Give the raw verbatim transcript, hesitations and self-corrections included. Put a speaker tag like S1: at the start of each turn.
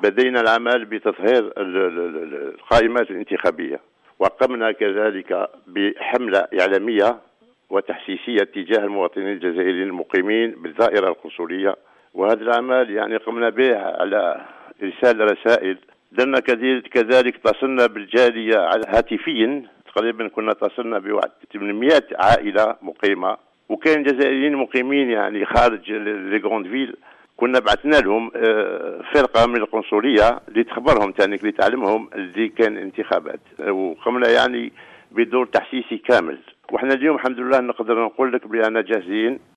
S1: بدينا العمل بتطهير القائمات الانتخابية، وقمنا كذلك بحملة إعلامية وتحسيسية تجاه المواطنين الجزائريين المقيمين بالدائرة القنصلية. وهذا العمل يعني قمنا به على إرسال رسائل. درنا كذلك اتصلنا بالجالية هاتفيا، تقريبا كنا اتصلنا بواحد ثمانمائة عائلة مقيمة، وكان جزائريين مقيمين يعني خارج لي غروند فيل، كنا بعثنا لهم فرقة من القنصلية اللي تخبرهم ثاني اللي تعلمهم اللي كان انتخابات، وقمنا يعني بدور تحسيسي كامل. وحنا اليوم الحمد لله نقدر نقول لك بأننا جاهزين.